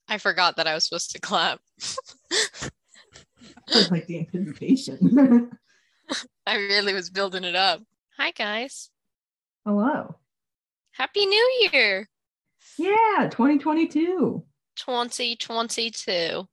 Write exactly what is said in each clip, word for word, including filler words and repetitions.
I forgot that I was supposed to clap. I was like the anticipation. I really was building it up. Hi, guys. Hello. Happy New Year. Yeah, twenty twenty-two. twenty twenty-two.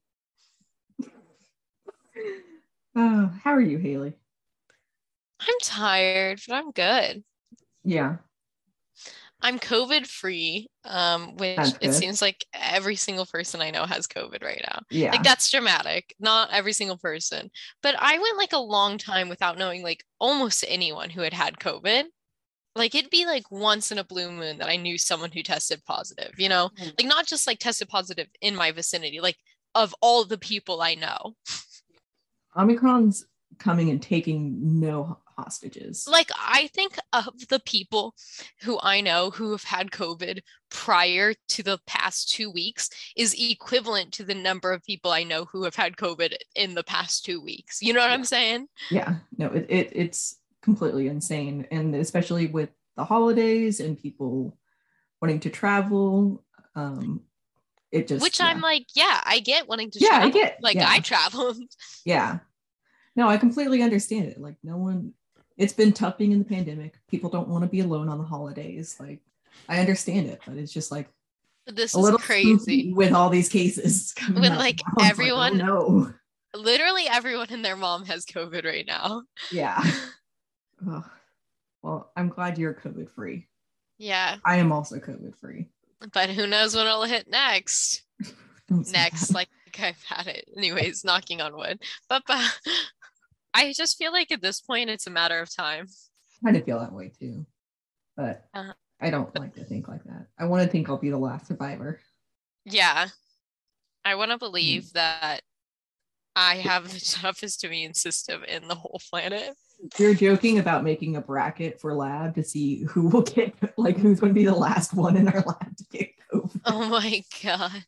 Uh, how are you, Haley? I'm tired, but I'm good. Yeah. I'm COVID free, um, which That's it good. seems like every single person I know has COVID right now. Yeah. Like that's dramatic. Not every single person, but I went like a long time without knowing like almost anyone who had had COVID. Like it'd be like once in a blue moon that I knew someone who tested positive, you know, like not just like tested positive in my vicinity, like of all the people I know. Omicron's coming and taking no hostages. Like I think of the people who I know who have had COVID prior to the past two weeks is equivalent to the number of people I know who have had COVID in the past two weeks. You know what yeah. I'm saying? Yeah, no, it, it it's completely insane. And especially with the holidays and people wanting to travel, um, it just Which yeah. I'm like, yeah, I get wanting to yeah, travel. I get like yeah. I traveled. Yeah. No, I completely understand it. Like no one, it's been tough being in the pandemic. People don't want to be alone on the holidays. Like I understand it, but it's just like This a is little crazy with all these cases coming when up. like Like, everyone, oh, no. literally everyone and their mom has COVID right now. Yeah. Oh, well, I'm glad you're COVID free. Yeah. I am also COVID free. But who knows when it'll hit next? Next, like I've had it. Anyways, knocking on wood. But, but I just feel like at this point it's a matter of time. I kind of feel that way too. But uh, I don't but, like to think like that. I want to think I'll be the last survivor. Yeah. I want to believe mm. that I have the toughest immune system in the whole planet. You're joking about making a bracket for lab to see who will get, like, who's going to be the last one in our lab to get COVID. Oh my God.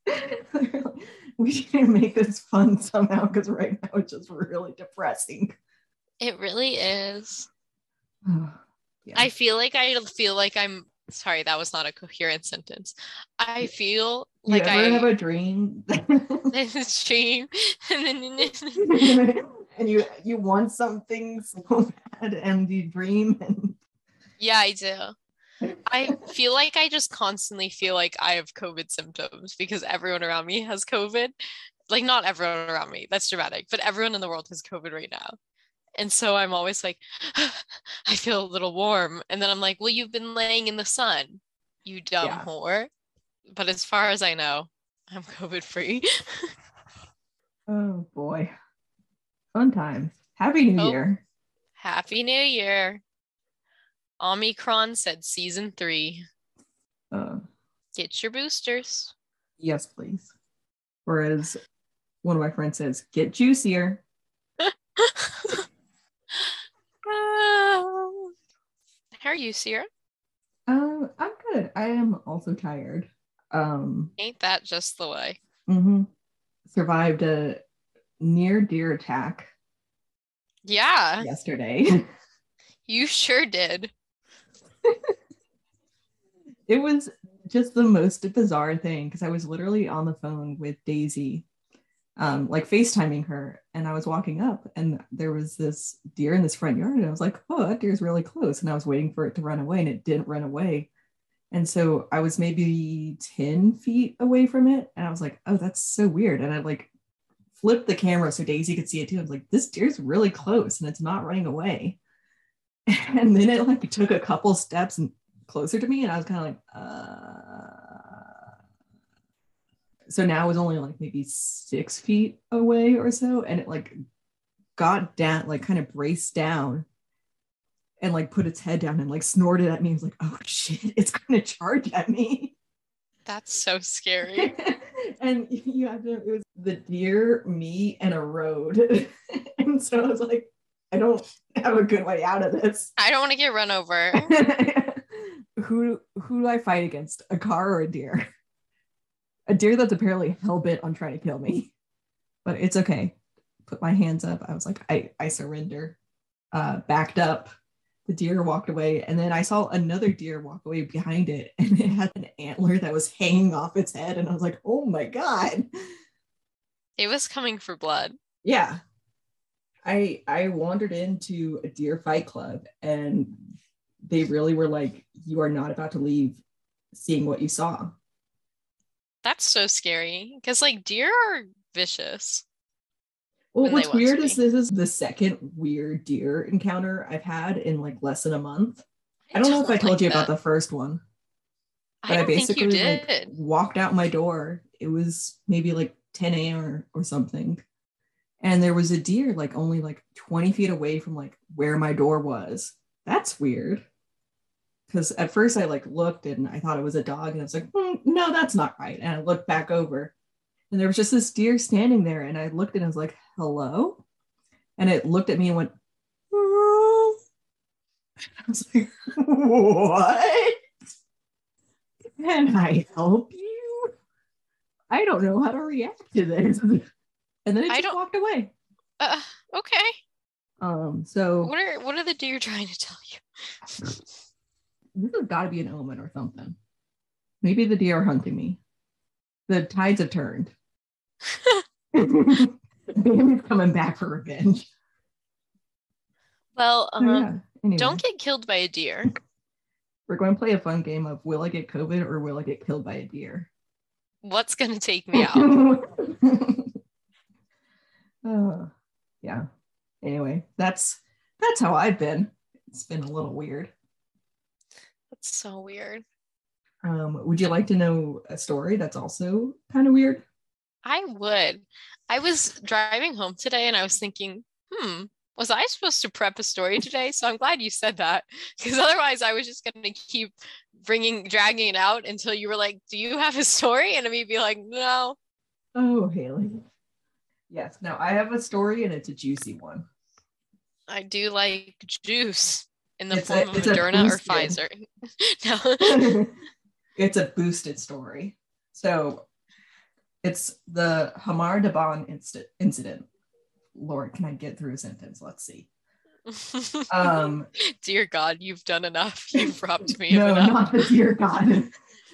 We should make this fun somehow because right now it's just really depressing. It really is. Yeah. I feel like I feel like I'm sorry, that was not a coherent sentence. I feel you like ever I have a dream this dream and you you want something so bad and you dream and yeah, I do. I feel like I just constantly feel like I have COVID symptoms because everyone around me has COVID. Like not everyone around me, that's dramatic, but everyone in the world has COVID right now. And so I'm always like, I feel a little warm. And then I'm like, well, you've been laying in the sun, you dumb yeah. whore. But as far as I know, I'm COVID free. Oh boy. Fun times. Happy New oh, Year. Happy New Year. Omicron said season three. Uh, get your boosters. Yes, please. Whereas one of my friends says, get juicier. uh, how are you, Sierra? Um, I'm good. I am also tired. Um, Ain't that just the way? Mm-hmm. Survived a near deer attack. Yeah. Yesterday. You sure did. It was just the most bizarre thing because I was literally on the phone with Daisy, um, like FaceTiming her, and I was walking up and there was this deer in this front yard and I was like, oh, that deer's really close. And I was waiting for it to run away and it didn't run away. And so I was maybe ten feet away from it and I was like, oh, that's so weird. And I like flipped the camera so Daisy could see it too. I was like, this deer's really close and it's not running away. And then it like took a couple steps and closer to me and I was kind of like, uh... so now it was only like maybe six feet away or so. And it like got down, like kind of braced down and like put its head down and like snorted at me. I was like, oh shit, it's going to charge at me. That's so scary. And you have to, it was the deer, me, and a road. And so I was like, I don't have a good way out of this. I don't want to get run over. who who do I fight against? A car or a deer? A deer that's apparently hell-bent on trying to kill me. But it's okay. Put my hands up. I was like, I, I surrender. Uh, backed up. the deer walked away, and then I saw another deer walk away behind it, and it had an antler that was hanging off its head, and I was like, oh my God. It was coming for blood. Yeah. I I wandered into a deer fight club, and they really were like, you are not about to leave seeing what you saw. That's so scary because like deer are vicious. Well, what's weird is this is the second weird deer encounter I've had in like less than a month. I don't, I don't know if I told like you that. about the first one. But I, don't I basically think you did. like walked out my door. It was maybe like ten a.m. Or, or something. And there was a deer like only like twenty feet away from like where my door was. That's weird. Because at first I like looked and I thought it was a dog, and I was like, mm, no, that's not right. And I looked back over, and there was just this deer standing there, and I looked and I was like, hello? And it looked at me and went, oh. I was like, what? Can I help you? I don't know how to react to this. And then it just walked away. Uh, okay. Um. So what are what are the deer trying to tell you? This has got to be an omen or something. Maybe the deer are hunting me. The tides have turned. Bambi's coming back for revenge. Well, um, oh, yeah. Anyway. Don't get killed by a deer. We're going to play a fun game of will I get COVID or will I get killed by a deer? What's going to take me out? uh, yeah. Anyway, that's that's how I've been. It's been a little weird. That's so weird. Um, would you like to know a story that's also kind of weird? I would. I was driving home today and I was thinking, hmm, was I supposed to prep a story today? So I'm glad you said that, because otherwise I was just going to keep bringing, dragging it out until you were like, do you have a story? And me be like, no. Oh, Haley. Yes. No, I have a story and it's a juicy one. I do like juice in the it's form a, of Moderna or Pfizer. No. It's a boosted story. So it's the Hamar Daban inst- incident. Lord, can I get through a sentence? Let's see. Um, dear God, you've done enough. You've robbed me no, of enough. not the dear God.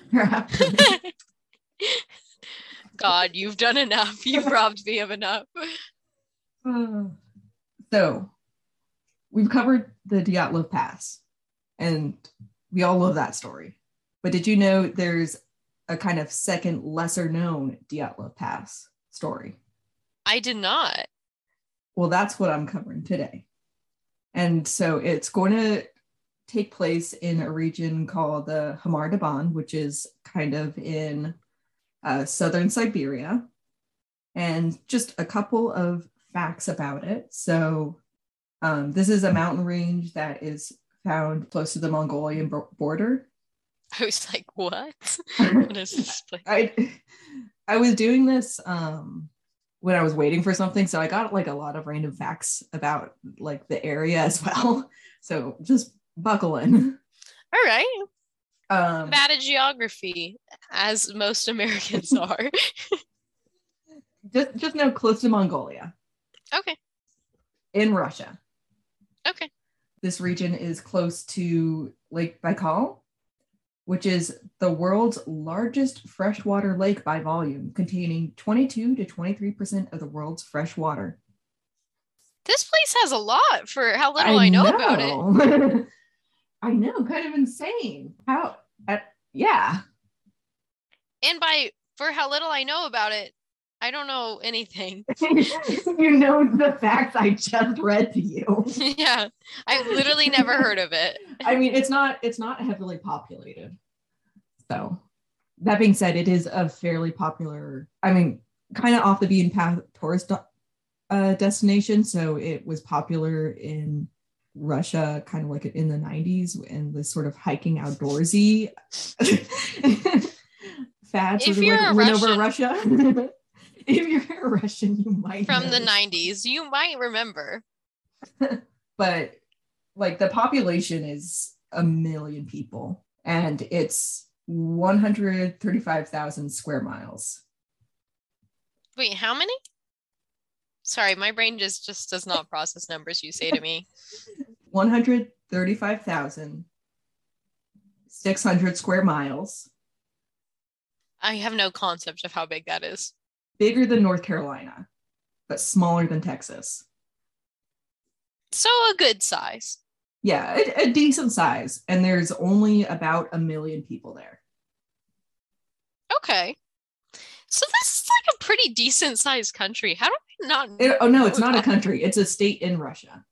God, you've done enough. You've robbed me of enough. Uh, so we've covered the Dyatlov Pass, and we all love that story. But did you know there's a kind of second, lesser known Dyatlov Pass story? I did not. Well, that's what I'm covering today. And so it's going to take place in a region called the Hamar Daban, which is kind of in uh, southern Siberia. And just a couple of facts about it. So um, this is a mountain range that is found close to the Mongolian b- border. I was like, what? What is this place? I, I was doing this um, when I was waiting for something. So I got like a lot of random facts about like the area as well. So just buckle in. All right. Um, Bad at geography, as most Americans are. just, just know close to Mongolia. Okay. In Russia. Okay. This region is close to Lake Baikal, which is the world's largest freshwater lake by volume, containing twenty-two to twenty-three percent of the world's fresh water. This place has a lot for how little I, I know, know about it. I know, kind of insane. How, uh, yeah. And by, for how little I know about it, I don't know anything. You know the facts I just read to you. Yeah, I've literally never heard of it. I mean, it's not it's not heavily populated. So that being said, it is a fairly popular, I mean, kind of off the beaten path tourist uh, destination. So it was popular in Russia, kind of like in the nineties, and this sort of hiking outdoorsy fad sort of like went over Russia. If you're a Russian, you might from know. The nineties, you might remember. But like the population is a million people, and it's one hundred thirty-five thousand square miles. Wait, how many? Sorry, my brain just just does not process numbers you say to me. one hundred thirty-five thousand six hundred square miles. I have no concept of how big that is. Bigger than North Carolina, but smaller than Texas. So a good size. Yeah, a, a decent size. And there's only about a million people there. Okay. So this is like a pretty decent sized country. How do I not know? It, oh, no, it's not a country. It's a state in Russia.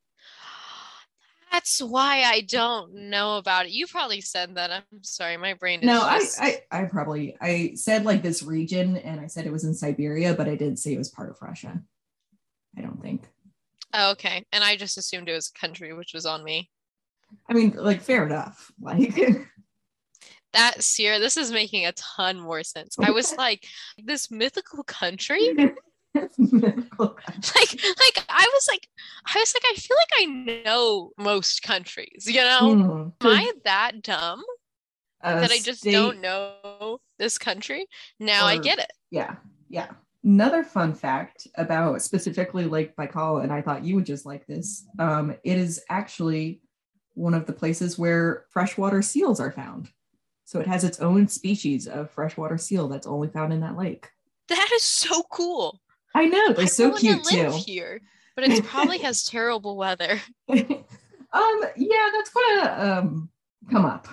That's why I don't know about it. You probably said that. I'm sorry. My brain is no, just... I, I, I probably, I said like this region and I said it was in Siberia, but I didn't say it was part of Russia. I don't think. Oh, okay. And I just assumed it was a country, which was on me. I mean, like, fair enough. Like... That, Sierra, this is making a ton more sense. I was like, this mythical country? mythical country. Like, like I was like, I was like, I feel like I know most countries, you know? Mm. Am I that dumb that I just state... don't know this country? Now or, I get it. Yeah, yeah. Another fun fact about specifically Lake Baikal, and I thought you would just like this, um, it is actually one of the places where freshwater seals are found. So it has its own species of freshwater seal that's only found in that lake. That is so cool. I know, they're I so cute to live too. Here, but it probably has terrible weather. um, yeah, that's gonna um come up.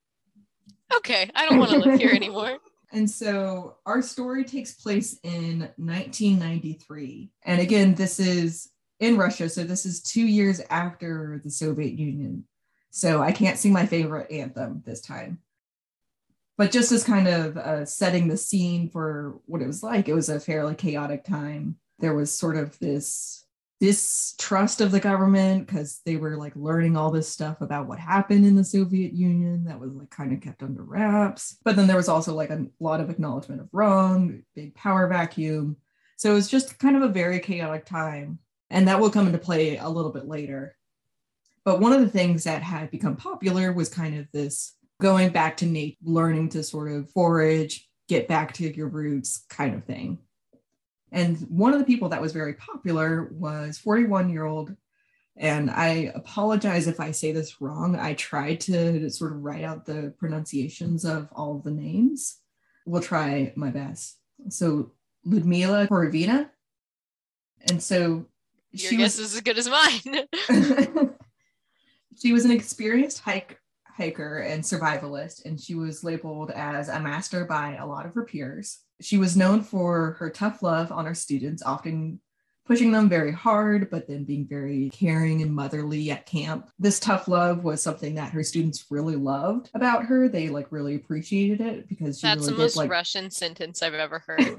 Okay, I don't want to live here anymore. And so our story takes place in nineteen ninety-three, and again, this is in Russia. So this is two years after the Soviet Union. So I can't sing my favorite anthem this time. But just as kind of uh, setting the scene for what it was like, it was a fairly chaotic time. There was sort of this distrust of the government because they were like learning all this stuff about what happened in the Soviet Union that was like kind of kept under wraps. But then there was also like a lot of acknowledgement of wrong, big power vacuum. So it was just kind of a very chaotic time. And that will come into play a little bit later. But one of the things that had become popular was kind of this going back to nature, learning to sort of forage, get back to your roots kind of thing. And one of the people that was very popular was forty-one-year-old, and I apologize if I say this wrong. I tried to sort of write out the pronunciations of all of the names. We'll try my best. So Ludmila Korovina. And so your she guess was, is as good as mine. She was an experienced hike hiker and survivalist, and she was labeled as a master by a lot of her peers. She was known for her tough love on her students, often pushing them very hard, but then being very caring and motherly at camp. This tough love was something that her students really loved about her. They like really appreciated it because she That's really the most did, like... Russian sentence I've ever heard.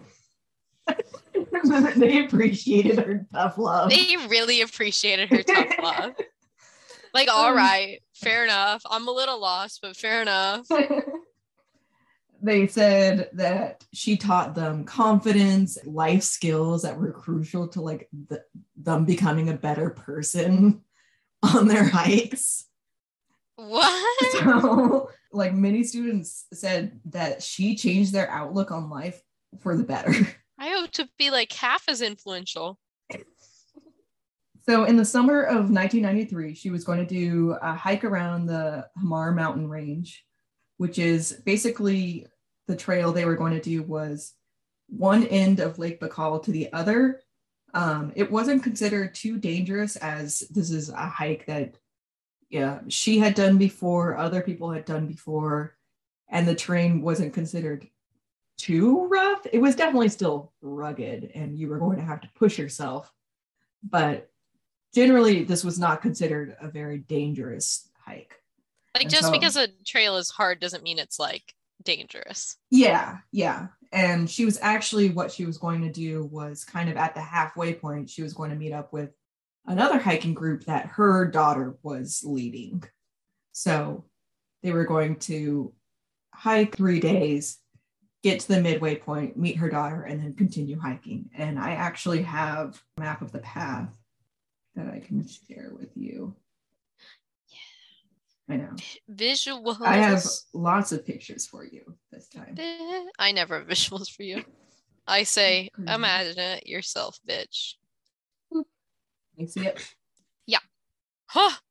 They appreciated her tough love. They really appreciated her tough love. Like, all right, fair enough. I'm a little lost, but fair enough. They said that she taught them confidence, life skills that were crucial to like the, them becoming a better person on their hikes. What? So, like, many students said that she changed their outlook on life for the better. I hope to be like half as influential. So in the summer of nineteen ninety-three, she was going to do a hike around the Hamar mountain range, which is basically the trail they were going to do was one end of Lake Baikal to the other. Um, it wasn't considered too dangerous as this is a hike that yeah, she had done before, other people had done before, and the terrain wasn't considered too rough. It was definitely still rugged and you were going to have to push yourself, but generally, this was not considered a very dangerous hike. Like, and just so, because a trail is hard doesn't mean it's, like, dangerous. Yeah, yeah. And she was actually, what she was going to do was kind of at the halfway point, she was going to meet up with another hiking group that her daughter was leading. So they were going to hike three days, get to the midway point, meet her daughter, and then continue hiking. And I actually have a map of the path that I can share with you. Yeah. I know. Visuals. I have lots of pictures for you this time. I never have visuals for you. I say, imagine it yourself, bitch. You see it? Yeah. Huh.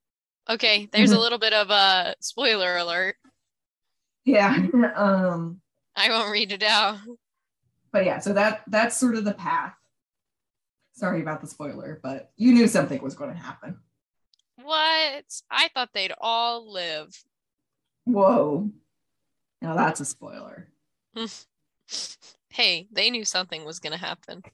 Okay, there's a little bit of a spoiler alert. Yeah. Um, I won't read it out. but yeah, so that that's sort of the path. Sorry about the spoiler, but you knew something was going to happen. What? I thought they'd all live. Whoa. Now that's a spoiler. Hey, they knew something was going to happen.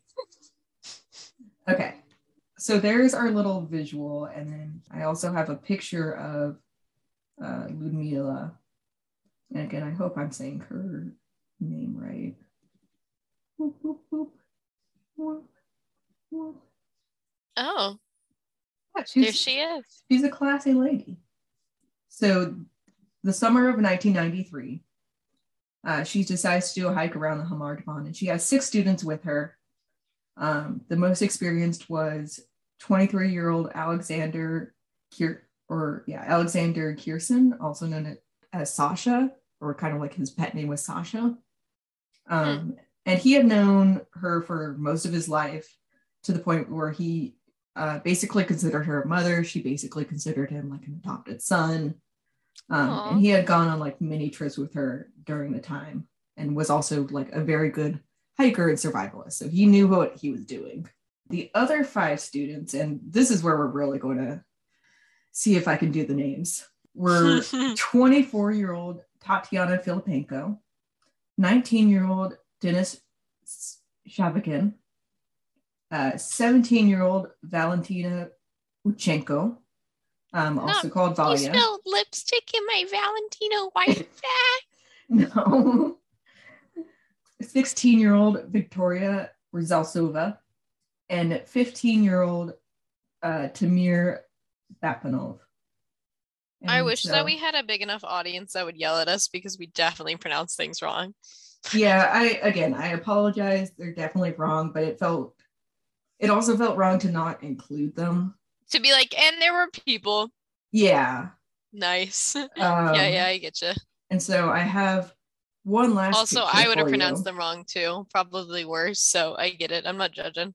Okay. So there's our little visual, and then I also have a picture of uh, Ludmila. And again, I hope I'm saying her name right. Whoop, whoop, whoop. Whoop, whoop. Oh, Yeah, there she is. She's a classy lady. So the summer of nineteen ninety-three, uh, she decides to do a hike around the Hamartman, and she has six students with her. Um, the most experienced was twenty-three-year-old Alexander Kier, or yeah, Alexander Kierson, also known as Sasha, or kind of like his pet name was Sasha. Um, hmm. And he had known her for most of his life, to the point where he uh, basically considered her a mother. She basically considered him like an adopted son. Um, and he had gone on like many trips with her during the time, and was also like a very good hiker and survivalist. So he knew what he was doing. The other five students, and this is where we're really going to see if I can do the names, were twenty-four-year-old Tatiana Filipenko, nineteen-year-old Denis Shabakin, uh, seventeen-year-old Valentina Uchenko, um, also no, called Valia. You spilled lipstick in my Valentina white bag. No. sixteen-year-old Victoria Rizalsova, and fifteen-year-old uh, Tamir Bapanov. And I wish so, that we had a big enough audience that would yell at us, because we definitely pronounce things wrong. Yeah, I again, I apologize. They're definitely wrong, but it felt, it also felt wrong to not include them. To be like, and there were people. Yeah. Nice. Um, yeah, yeah, I get you. And so I have one last. Also, I would have pronounced them wrong too, probably worse. So I get it. I'm not judging.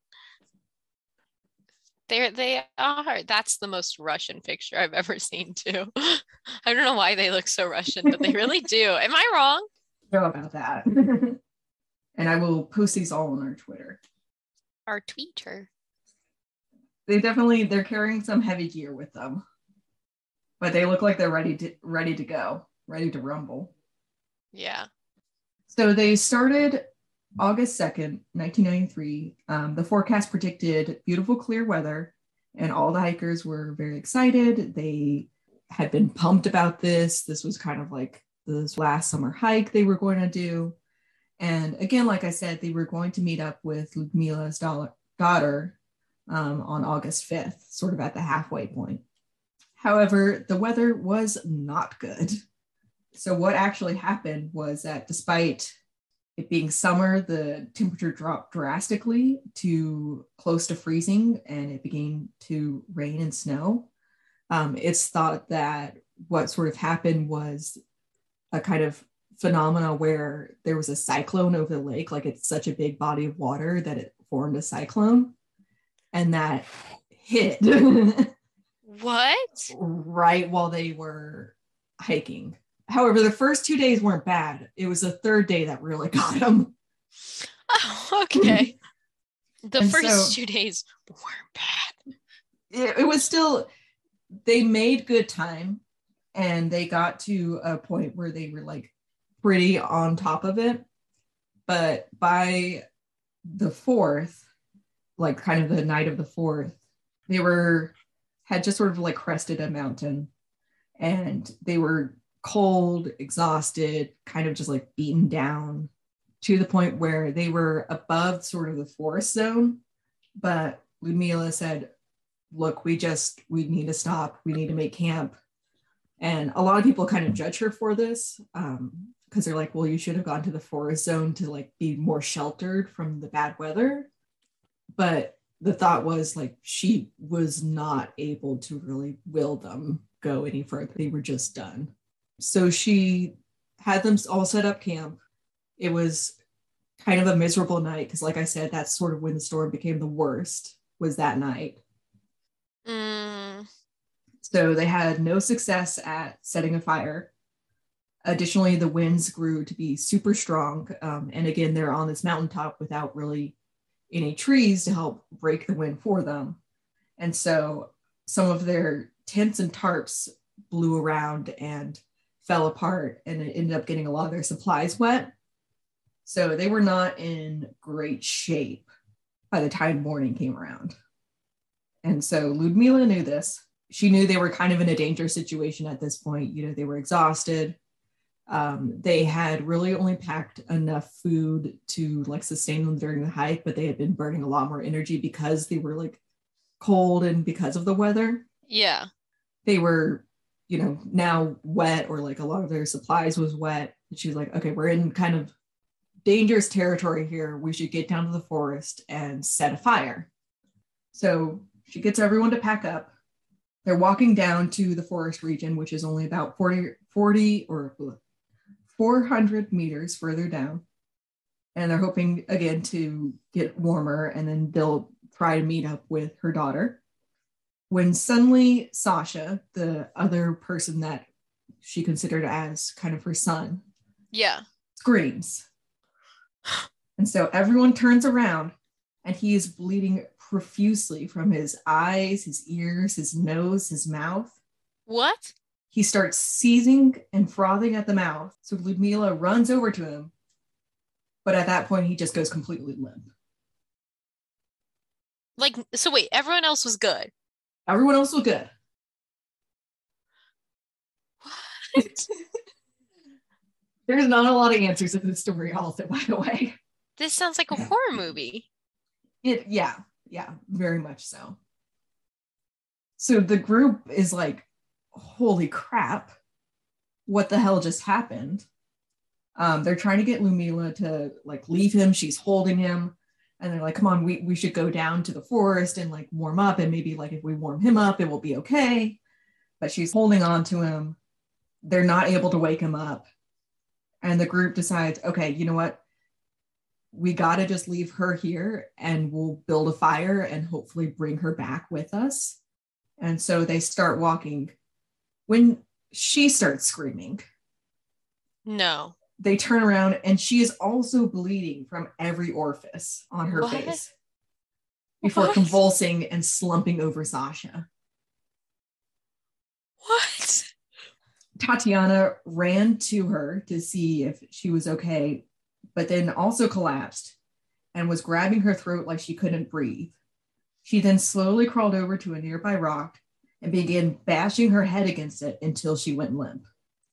They're, they are. That's the most Russian picture I've ever seen too. I don't know why they look so Russian, but they really do. Am I wrong? Know about that. And I will post these all on our Twitter. Our Twitter. They definitely, they're carrying some heavy gear with them, but they look like they're ready to ready to go, ready to rumble. Yeah. So they started August second, nineteen ninety-three. Um, the forecast predicted beautiful, clear weather, and all the hikers were very excited. They had been pumped about this. This was kind of like this last summer hike they were going to do. And again, like I said, they were going to meet up with Ludmila's daughter um, on August fifth, sort of at the halfway point. However, the weather was not good. So what actually happened was that despite it being summer, the temperature dropped drastically to close to freezing, and it began to rain and snow. Um, it's thought that what sort of happened was a kind of phenomena where there was a cyclone over the lake, like it's such a big body of water that it formed a cyclone, and that hit. What? Right while they were hiking. However, the first two days weren't bad. It was the third day that really got them. Oh, okay. The And first so, two days weren't bad. It, it was still, they made good time, and they got to a point where they were like pretty on top of it. But by the fourth, like kind of the night of the fourth, they were, had just sort of like crested a mountain, and they were cold, exhausted, kind of just like beaten down, to the point where they were above sort of the forest zone. But Ludmila said, look, we just, we need to stop. We need to make camp. And a lot of people kind of judge her for this, um, because they're like, well, you should have gone to the forest zone to like be more sheltered from the bad weather. But the thought was like, she was not able to really will them go any further. They were just done. So she had them all set up camp. It was kind of a miserable night, because like I said, that's sort of when the storm became the worst, was that night. Mm. So they had no success at setting a fire. Additionally, the winds grew to be super strong. Um, and again, they're on this mountaintop without really any trees to help break the wind for them. And so some of their tents and tarps blew around and fell apart, and it ended up getting a lot of their supplies wet. So they were not in great shape by the time morning came around. And so Ludmila knew this. She knew they were kind of in a dangerous situation at this point. You know, they were exhausted. Um, they had really only packed enough food to like sustain them during the hike, but they had been burning a lot more energy because they were like cold and because of the weather. Yeah. They were, you know, now wet, or like a lot of their supplies was wet. And she was like, okay, we're in kind of dangerous territory here. We should get down to the forest and set a fire. So she gets everyone to pack up. They're walking down to the forest region, which is only about forty, forty or four hundred meters further down. And they're hoping again to get warmer, and then they'll try to meet up with her daughter. When suddenly Sasha, the other person that she considered as kind of her son, yeah, screams. And so everyone turns around, and he is bleeding profusely from his eyes, his ears, his nose, his mouth. What? He starts seizing and frothing at the mouth. So Ludmila runs over to him, but at that point he just goes completely limp. Like, so wait, everyone else was good. Everyone else was good. What? There's not a lot of answers in this story also, by the way. This sounds like a horror movie. It, yeah, yeah, very much so. So the group is like, holy crap, what the hell just happened? Um, they're trying to get Ludmila to like leave him. She's holding him. And they're like, come on, we, we should go down to the forest and like warm up. And maybe like if we warm him up, it will be okay. But she's holding on to him. They're not able to wake him up. And the group decides, okay, you know what? We got to just leave her here, and we'll build a fire and hopefully bring her back with us. And so they start walking. When she starts screaming, no, they turn around, and she is also bleeding from every orifice on her what? face before What? convulsing and slumping over Sasha. What? Tatiana ran to her to see if she was okay, but then also collapsed and was grabbing her throat like she couldn't breathe. She then slowly crawled over to a nearby rock and began bashing her head against it until she went limp.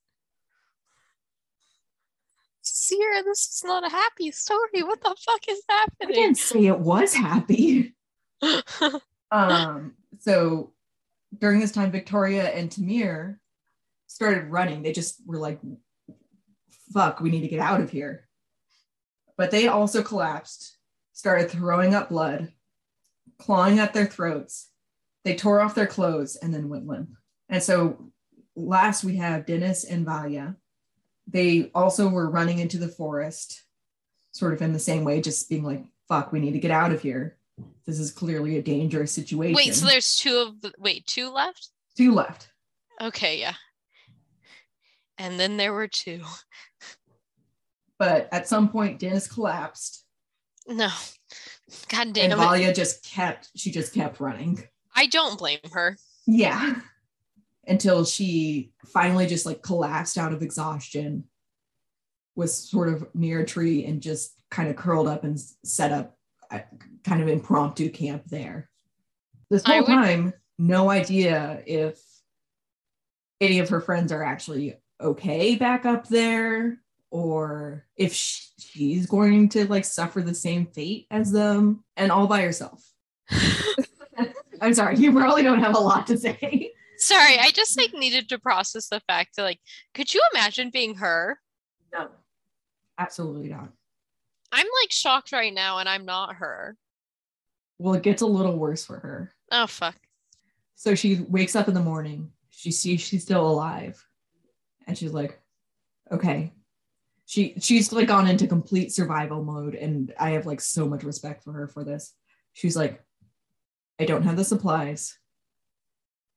Sierra, this is not a happy story. What the fuck is happening? I didn't say it was happy. um, so during this time, Victoria and Tamir started running. They just were like, fuck, we need to get out of here. But they also collapsed, started throwing up blood, clawing at their throats. They tore off their clothes and then went limp. And so last we have Dennis and Valia. They also were running into the forest, sort of in the same way, just being like, fuck, we need to get out of here. This is clearly a dangerous situation. Wait, so there's two of the, wait, two left? Two left. Okay, yeah. And then there were two. But at some point, Dennis collapsed. No. God damn and it. And Valia just kept, she just kept running. I don't blame her. Yeah. Until she finally just like collapsed out of exhaustion, was sort of near a tree and just kind of curled up and set up a kind of impromptu camp there. This whole would... time, no idea if any of her friends are actually okay back up there, or if she, she's going to like suffer the same fate as them, and all by herself. I'm sorry, you probably don't have a lot to say. Sorry, I just like needed to process the fact that like, could you imagine being her? No, absolutely not. I'm like shocked right now, and I'm not her. Well, it gets a little worse for her. Oh, fuck. So she wakes up in the morning. She sees she's still alive. And she's like, okay. She she's like gone into complete survival mode. And I have like so much respect for her for this. She's like, I don't have the supplies.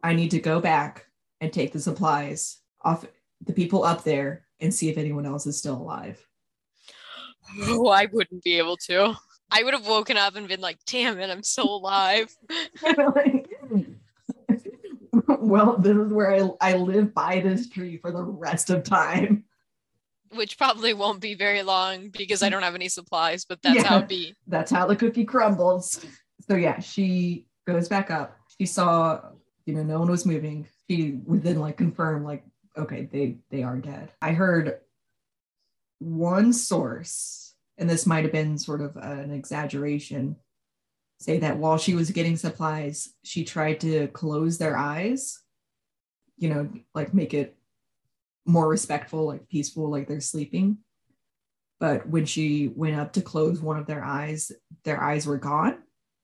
I need to go back and take the supplies off the people up there and see if anyone else is still alive. Oh, I wouldn't be able to. I would have woken up and been like, damn it, I'm still alive. Well, this is where I, I live by this tree for the rest of time. Which probably won't be very long because I don't have any supplies, but that's yeah, how it be. That's how the cookie crumbles. So yeah, she goes back up. She saw, you know, no one was moving. She would then like confirm, like, okay, they they are dead. I heard one source, and this might have been sort of an exaggeration, say that while she was getting supplies, she tried to close their eyes, you know, like make it more respectful, like peaceful, like they're sleeping. But when she went up to close one of their eyes, their eyes were gone.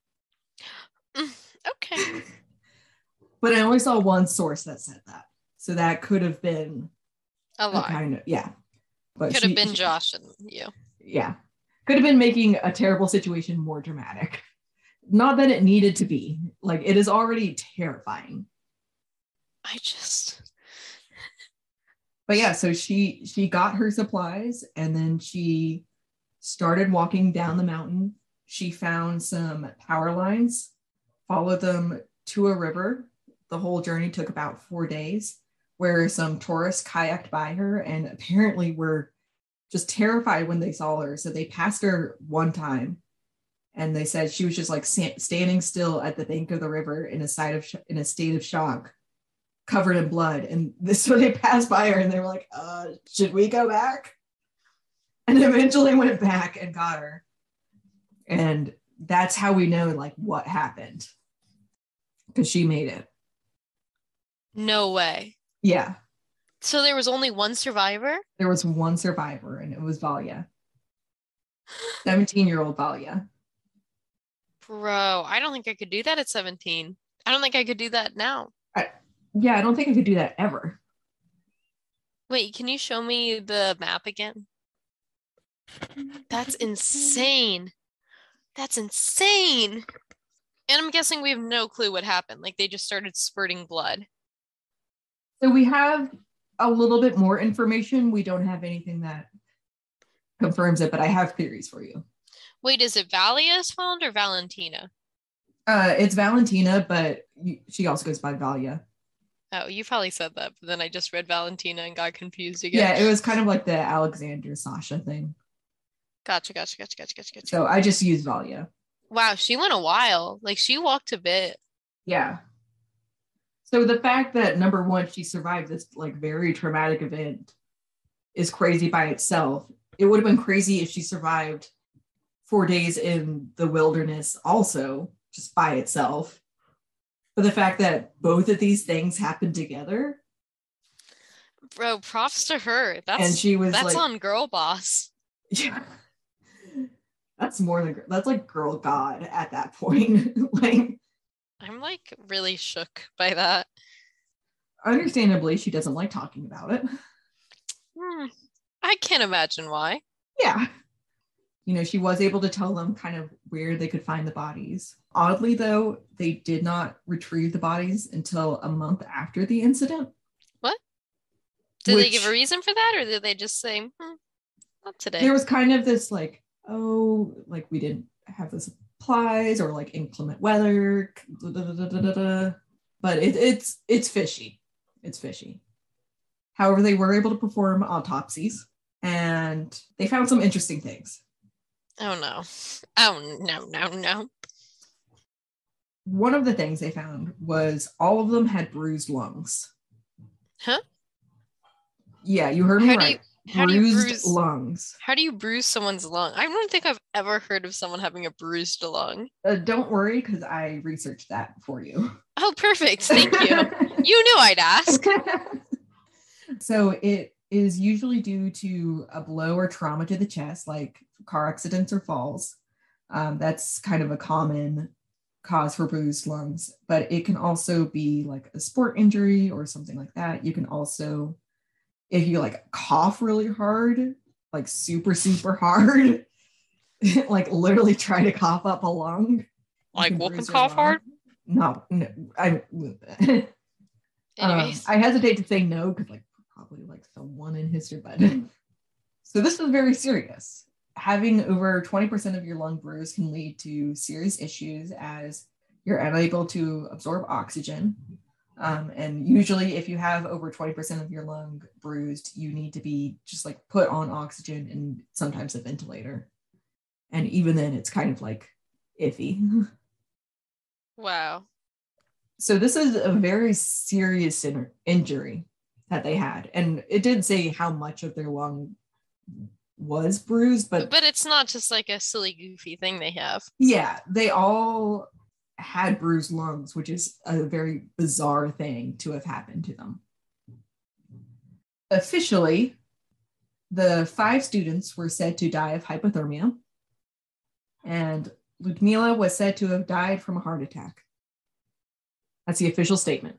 Okay. But I only saw one source that said that. So that could have been a lie. Kind of, yeah. But could she, have been she, Josh and you. Yeah. Could have been making a terrible situation more dramatic. Not that it needed to be. Like, it is already terrifying. I just... But yeah, so she she got her supplies and then she started walking down the mountain. She found some power lines, followed them to a river. The whole journey took about four days, where some tourists kayaked by her and apparently were just terrified when they saw her. So they passed her one time and they said she was just like standing still at the bank of the river in a state of sh- in a state of shock, covered in blood. And this when they passed by her and they were like, uh, should we go back? And eventually went back and got her. And that's how we know like what happened. Because she made it. No way. Yeah. So there was only one survivor? There was one survivor and it was Valia. seventeen-year-old Valia. Bro, I don't think I could do that at seventeen. I don't think I could do that now. I, yeah, I don't think I could do that ever. Wait, can you show me the map again? That's insane. That's insane. And I'm guessing we have no clue what happened. Like they just started spurting blood. So we have a little bit more information. We don't have anything that confirms it, but I have theories for you. Wait, is it Valia's found or Valentina? Uh, it's Valentina, but she also goes by Valia. Oh, you probably said that, but then I just read Valentina and got confused again. Yeah, it was kind of like the Alexander Sasha thing. Gotcha, gotcha, gotcha, gotcha, gotcha, gotcha. So I just used Valia. Wow, she went a while. Like she walked a bit. Yeah. So the fact that number one, she survived this like very traumatic event is crazy by itself. It would have been crazy if she survived four days in the wilderness also, just by itself. But the fact that both of these things happened together. Bro, props to her. That's and she was that's like, on girl boss. Yeah. That's more than that's like girl god at that point. Like I'm like really shook by that. Understandably, she doesn't like talking about it. Hmm. I can't imagine why. Yeah. You know, she was able to tell them kind of where they could find the bodies. Oddly, though, they did not retrieve the bodies until a month after the incident. What? Did which, they give a reason for that, or did they just say, hmm, not today? There was kind of this like, oh, like we didn't have the supplies or like inclement weather. Da, da, da, da, da, da. But it, it's it's fishy. It's fishy. However, they were able to perform autopsies and they found some interesting things. Oh, no. Oh, no, no, no. One of the things they found was all of them had bruised lungs. Huh? Yeah, you heard me how right. Do you, how bruised do you bruise lungs. How do you bruise someone's lung? I don't think I've ever heard of someone having a bruised lung. Uh, don't worry, because I researched that for you. Oh, perfect. Thank you. You knew I'd ask. So it is usually due to a blow or trauma to the chest, like car accidents or falls. Um, that's kind of a common cause for bruised lungs, but it can also be like a sport injury or something like that. You can also, if you like cough really hard, like super, super hard, like literally try to cough up a lung. Like whoop and cough hard? No, no, I Um, I hesitate to say no because like probably like someone in history, but so this is very serious. Having over twenty percent of your lung bruise can lead to serious issues as you're unable to absorb oxygen. Um, and usually if you have over twenty percent of your lung bruised, you need to be just like put on oxygen and sometimes a ventilator. And even then it's kind of like iffy. Wow. So this is a very serious in- injury that they had. And it didn't say how much of their lung was bruised, but but it's not just like a silly goofy thing they have. Yeah, they all had bruised lungs, which is a very bizarre thing to have happened to them. Officially, the five students were said to die of hypothermia, and Ludmila was said to have died from a heart attack. That's the official statement.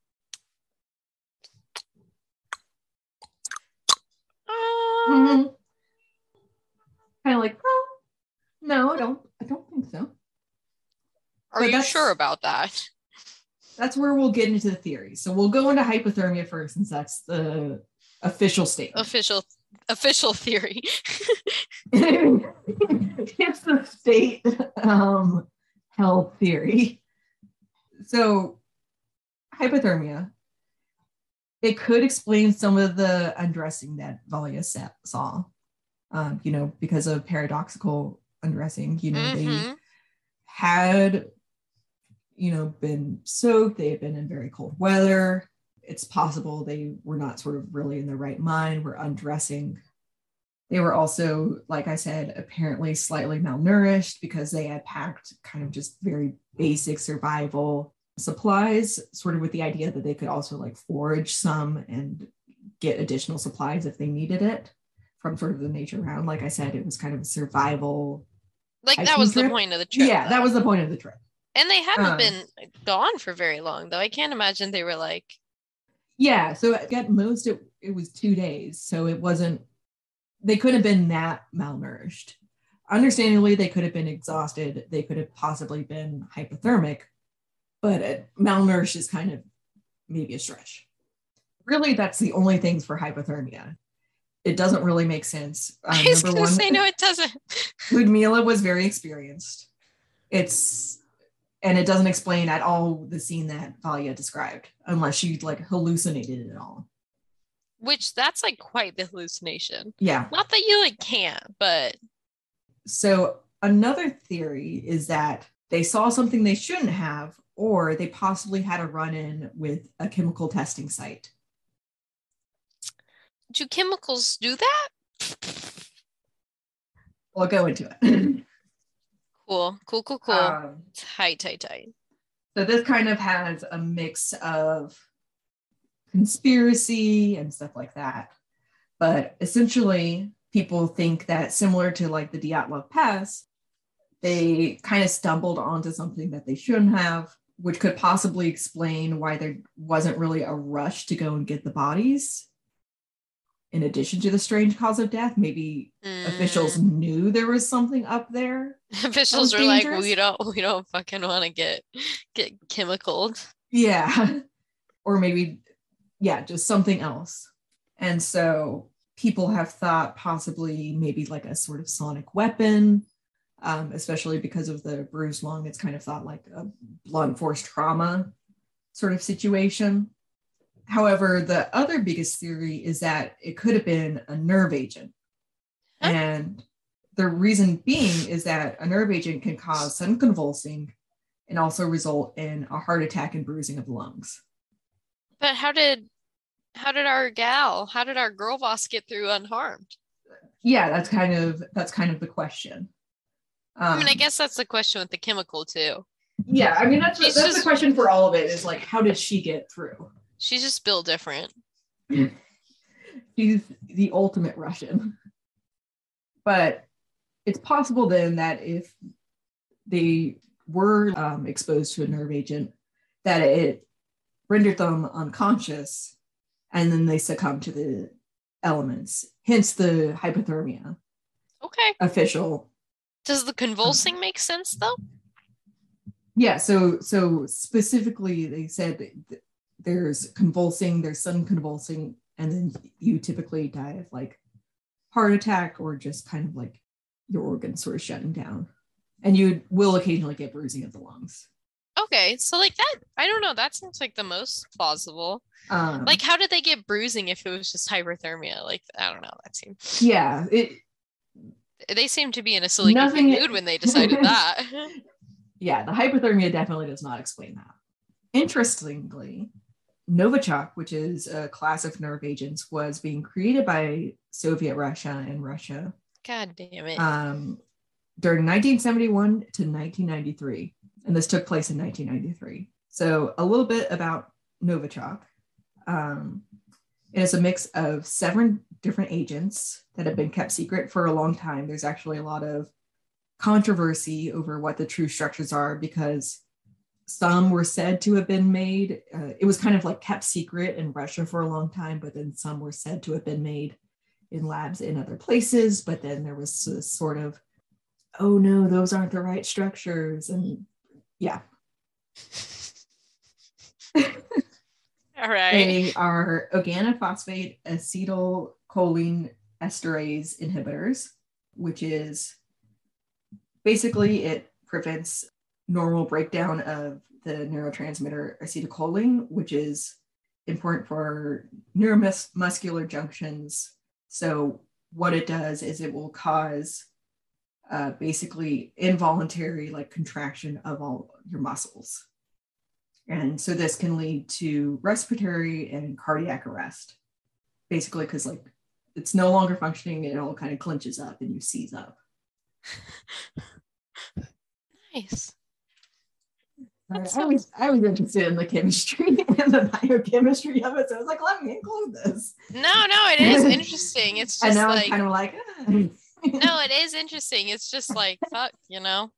Uh, mm-hmm. Kind of like, oh, no, I don't. I don't think so. Are but you sure about that? That's where we'll get into the theory. So we'll go into hypothermia first, since that's the official statement. Official, official theory. It's the state um, health theory. So hypothermia, it could explain some of the undressing that Valia saw. Um, you know, because of paradoxical undressing, you know, mm-hmm. they had, you know, been soaked, they had been in very cold weather. It's possible they were not sort of really in their right mind, were undressing. They were also, like I said, apparently slightly malnourished because they had packed kind of just very basic survival supplies, sort of with the idea that they could also like forage some and get additional supplies if they needed it from sort of the nature around. Like I said, it was kind of a survival. Like that was trip. The point of the trip. Yeah, though. That was the point of the trip. And they haven't um, been gone for very long, though. I can't imagine they were like. Yeah, so at most it, it was two days. So it wasn't, they could have been that malnourished. Understandably, they could have been exhausted. They could have possibly been hypothermic, but it, malnourished is kind of maybe a stretch. Really, that's the only things for hypothermia. It doesn't really make sense. Um, I was going to say, no, it doesn't. Ludmila was very experienced. It's, and it doesn't explain at all the scene that Valia described, unless she like hallucinated it all. Which that's like quite the hallucination. Yeah. Not that you like can't, but. So another theory is that they saw something they shouldn't have, or they possibly had a run-in with a chemical testing site. Do chemicals do that? I'll go into it. Cool, cool, cool, cool. Um, tight, tight, tight. So this kind of has a mix of conspiracy and stuff like that. But essentially, people think that similar to like the Dyatlov Pass, they kind of stumbled onto something that they shouldn't have, which could possibly explain why there wasn't really a rush to go and get the bodies. In addition to the strange cause of death, maybe mm. officials knew there was something up there. Officials were dangerous. Like, we don't, we don't fucking want to get get chemicaled. Yeah, or maybe, yeah, just something else. And so people have thought possibly maybe like a sort of sonic weapon, um, especially because of the bruised lung. It's kind of thought like a blunt force trauma sort of situation. However, the other biggest theory is that it could have been a nerve agent. Huh? And the reason being is that a nerve agent can cause sudden convulsing and also result in a heart attack and bruising of the lungs. But how did how did our gal, how did our girl boss get through unharmed? Yeah, that's kind of that's kind of the question. Um, I mean, I guess that's the question with the chemical too. Yeah, I mean that's that's just, the question for all of it is like, how did she get through? She's just built different. She's the ultimate Russian. But it's possible then that if they were um, exposed to a nerve agent, that it rendered them unconscious and then they succumb to the elements. Hence the hypothermia. Okay. Official. Does the convulsing um, make sense though? Yeah, so so specifically they said that there's convulsing, there's sudden convulsing, and then you typically die of like heart attack or just kind of like your organs sort of shutting down. And you will occasionally get bruising of the lungs. Okay, so like that, I don't know, that seems like the most plausible. Um, like, how did they get bruising if it was just hyperthermia? Like, I don't know, that seems... Yeah, it... They seem to be in a silly nothing... mood when they decided that. Yeah, the hyperthermia definitely does not explain that. Interestingly, Novichok, which is a class of nerve agents, was being created by Soviet Russia and Russia. God damn it. Um, during nineteen seventy-one to nineteen ninety-three. And this took place in nineteen ninety-three. So a little bit about Novichok. Um, it is a mix of seven different agents that have been kept secret for a long time. There's actually a lot of controversy over what the true structures are because some were said to have been made. Uh, it was kind of like kept secret in Russia for a long time, but then some were said to have been made in labs in other places. But then there was this sort of, oh no, those aren't the right structures. And yeah. All right. They are organophosphate acetylcholine esterase inhibitors, which is basically it prevents normal breakdown of the neurotransmitter acetylcholine, which is important for neuromuscular junctions. So what it does is it will cause Uh, basically involuntary like contraction of all your muscles. And so this can lead to respiratory and cardiac arrest, basically because like it's no longer functioning and it all kind of clenches up and you seize up. Nice. I, I was I was interested in the chemistry and the biochemistry of it, so I was like, let me include this. No, no, it is interesting. It's just and now like I'm kind of like ah. No, it is interesting. It's just like fuck, you know.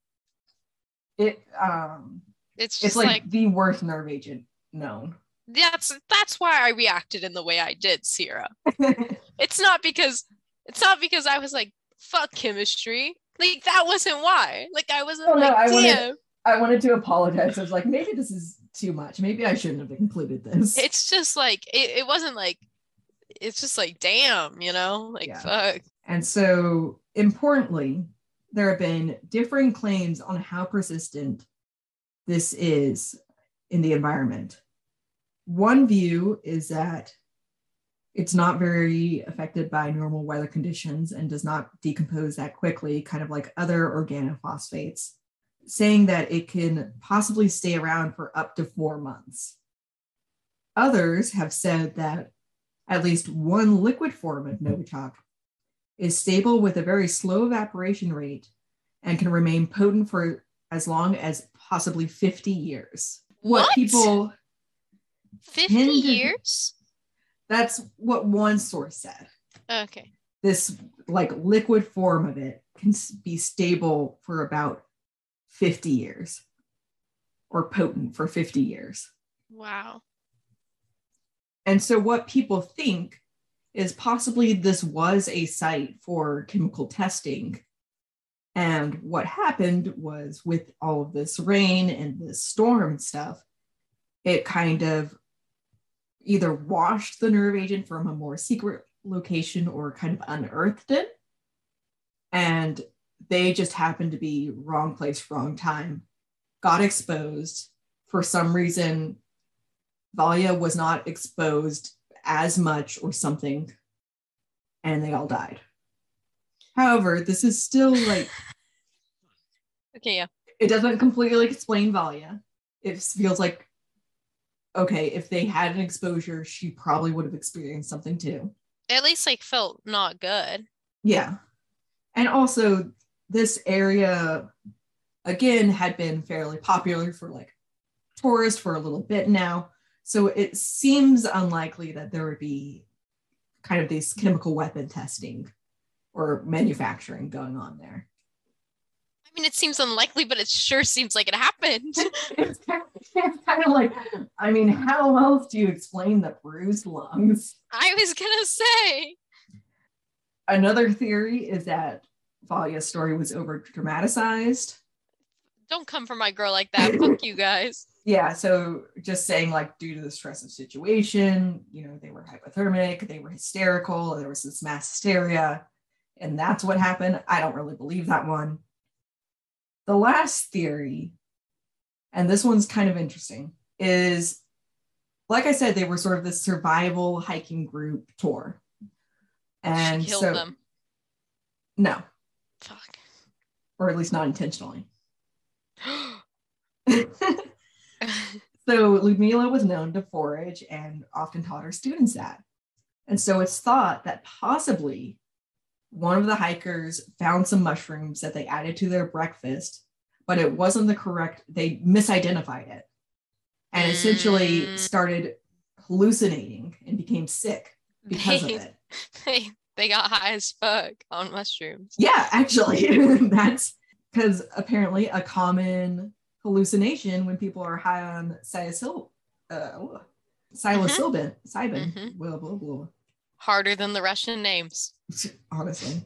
It um, it's just it's like, like the worst nerve agent known. That's that's why I reacted in the way I did, Sierra. It's not because it's not because I was like fuck chemistry. Like that wasn't why. Like I wasn't oh, like no, I damn. Wanted, I wanted to apologize. I was like, maybe this is too much. Maybe I shouldn't have included this. It's just like it, it wasn't like it's just like damn, you know, like yeah. Fuck. And so importantly, there have been differing claims on how persistent this is in the environment. One view is that it's not very affected by normal weather conditions and does not decompose that quickly, kind of like other organophosphates, saying that it can possibly stay around for up to four months. Others have said that at least one liquid form of Novichok is stable with a very slow evaporation rate and can remain potent for as long as possibly fifty years. What, what people fifty years? That's what one source said. Okay. This like liquid form of it can be stable for about fifty years or potent for fifty years. Wow. And so what people think is possibly this was a site for chemical testing. And what happened was with all of this rain and this storm and stuff, it kind of either washed the nerve agent from a more secret location or kind of unearthed it. And they just happened to be wrong place, wrong time, got exposed. For some reason, Valya was not exposed as much or something, and they all died. However, this is still like... okay, yeah. It doesn't completely explain Valya. It feels like, okay, if they had an exposure, she probably would have experienced something too. At least like felt not good. Yeah. And also this area, again, had been fairly popular for like tourists for a little bit now. So it seems unlikely that there would be kind of this chemical weapon testing or manufacturing going on there. I mean, it seems unlikely, but it sure seems like it happened. it's, kind of, it's kind of like, I mean, how else do you explain the bruised lungs? I was gonna say. Another theory is that Valya's story was over dramatized. Don't come for my girl like that. Fuck you guys. Yeah, so just saying like due to the stressful situation, you know, they were hypothermic, they were hysterical, there was this mass hysteria, and that's what happened. I don't really believe that one. The last theory, and this one's kind of interesting, is like I said, they were sort of this survival hiking group tour. And she killed so, them. No. Fuck. Or at least not intentionally. So Ludmila was known to forage and often taught her students that. And so it's thought that possibly one of the hikers found some mushrooms that they added to their breakfast, but it wasn't the correct, they misidentified it and essentially Mm. started hallucinating and became sick because They- of it. They, they got high as fuck on mushrooms. Yeah, actually, that's because apparently a common hallucination when people are high on psilocybin, uh, psilocybin, psilocybin, Mhm. blah, blah, blah. Harder than the Russian names. Honestly,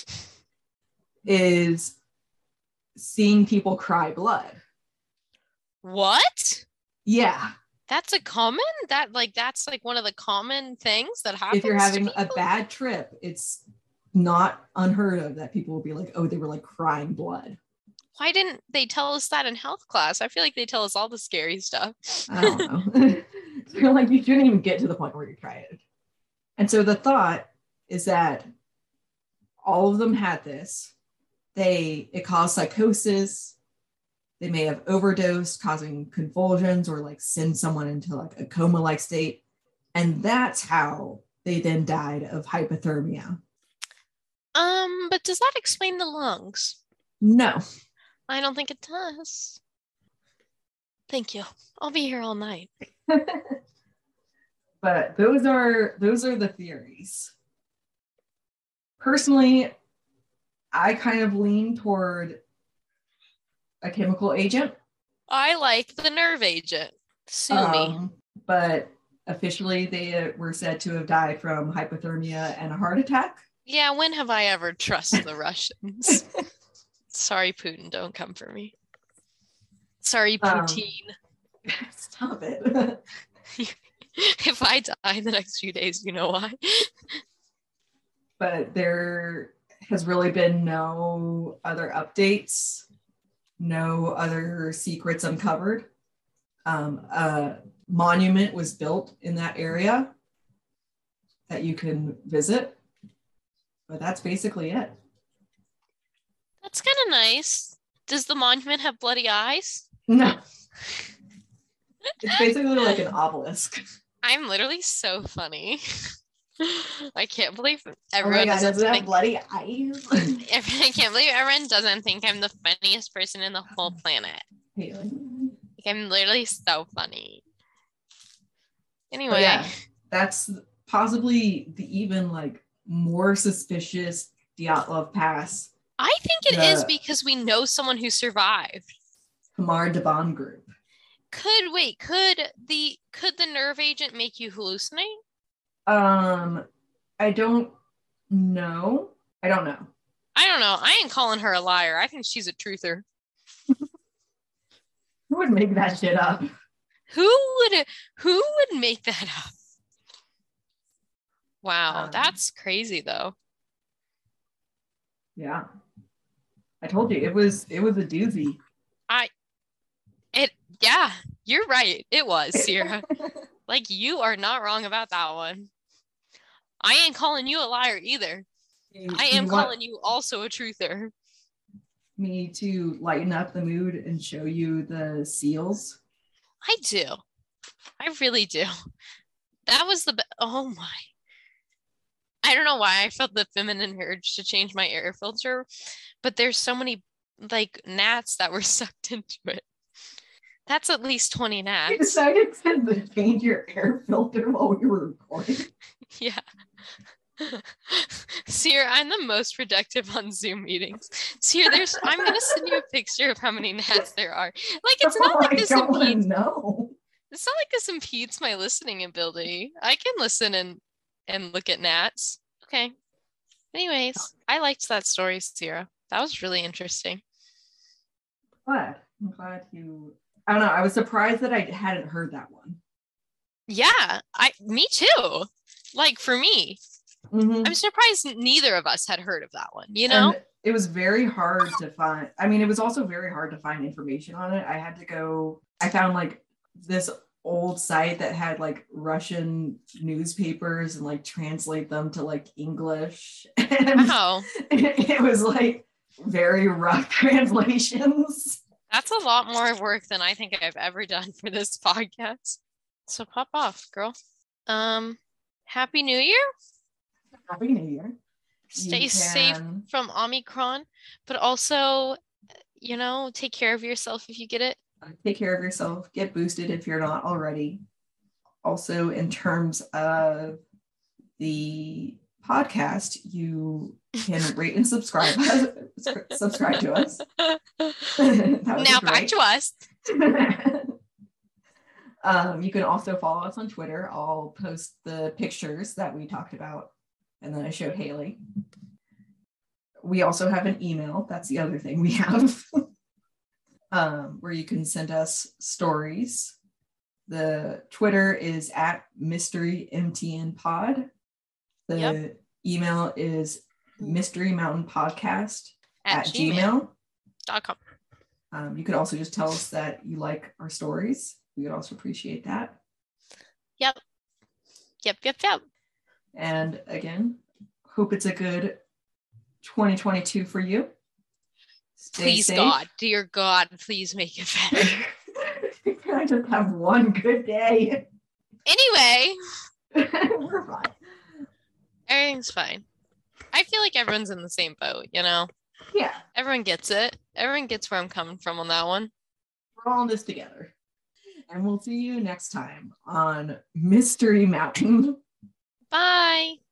is seeing people cry blood. What? Yeah, That's a common? That like that's like one of the common things that happens. if you're to having a people? bad trip, it's not unheard of that people will be like, oh, they were like crying blood. Why didn't they tell us that in health class? I feel like they tell us all the scary stuff. I don't know. You're like, you shouldn't even get to the point where you try it. And so the thought is that all of them had this. They, it caused psychosis. They may have overdosed, causing convulsions or like send someone into like a coma-like state. And that's how they then died of hypothermia. Um, but does that explain the lungs? No. I don't think it does. Thank you. I'll be here all night. But those are those are the theories. Personally, I kind of lean toward a chemical agent. I like the nerve agent. Sue me. Um, but officially, they were said to have died from hypothermia and a heart attack. Yeah, when have I ever trusted the Russians? Sorry, Putin, don't come for me. Sorry, Um, Putin. Stop it. If I die in the next few days, you know why. But there has really been no other updates, no other secrets uncovered. Um, a monument was built in that area that you can visit, but that's basically it. That's kind of nice. Does the monument have bloody eyes? No. It's basically like an obelisk. I'm literally so funny. I can't believe Oh my everyone God, doesn't does it have think. bloody eyes? I can't believe everyone doesn't think I'm the funniest person in the whole planet. Haley. Like, I'm literally so funny. But Anyway, yeah, that's possibly the even like more suspicious Dyatlov Pass I think it is the- because we know someone who survived. Kamar Devan group. Could wait, could the could the nerve agent make you hallucinate? Um, I don't know. I don't know. I don't know. I ain't calling her a liar. I think she's a truther. Who would make that shit up? Who would who would make that up? Wow, Um, that's crazy though. Yeah. I told you it was it was a doozy. It yeah, you're right. It was, Sierra. Like you are not wrong about that one. I ain't calling you a liar either. You- I you am want calling you also a truther. me to lighten up the mood and show you the seals. I do. I really do. That was the be- oh my. I don't know why I felt the feminine urge to change my air filter, but there's so many like gnats that were sucked into it. That's at least twenty You gnats. decided to change your air filter while we were recording. Yeah. Seer, I'm the most productive on Zoom meetings. Seer, there's I'm gonna send you a picture of how many gnats there are. Like it's not Oh, like I this don't want to impedes know. it's not like this impedes my listening ability. I can listen and and look at gnats. Okay. Anyways, I liked that story, Sierra. That was really interesting. What? I'm glad you. I don't know. I was surprised that I hadn't heard that one. Yeah, I me too. Like for me, mm-hmm. I'm surprised neither of us had heard of that one, you know? And it was very hard to find. I mean, it was also very hard to find information on it. I had to go, I found like this old site that had like Russian newspapers and like translate them to like English. And wow. It, it was like very rough translations. That's a lot more work than I think I've ever done for this podcast. So pop off, girl. Um, Happy New Year. Happy New Year. Stay You safe can- from Omicron, but also, you know, take care of yourself if you get it. Take care of yourself. Get boosted if you're not already. Also, in terms of the podcast, you can rate and subscribe us, subscribe to us. Now back to us. um, you can also follow us on Twitter. I'll post the pictures that we talked about, and then I showed Haley. We also have an email. That's the other thing we have, um, where you can send us stories. The Twitter is at Mystery M T N Pod. The yep. email is Mystery Mountain Podcast at, at gmail dot com. Um, you could also just tell us that you like our stories. We would also appreciate that. Yep. Yep, yep, yep. And again, hope it's a good twenty twenty-two for you. Stay please, safe. God, dear God, please make it better. Can I just have one good day? Anyway. We're fine. Everything's fine. I feel like everyone's in the same boat, you know? Yeah. Everyone gets it. Everyone gets where I'm coming from on that one. We're all in this together. And we'll see you next time on Mystery Mountain. Bye.